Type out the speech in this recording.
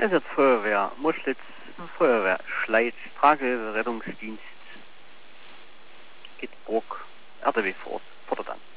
Es wird Feuerwehr Muschlitz, Feuerwehr Schleiz, Tragerettungsdienst, Gittbruck, RTW Vorderdank.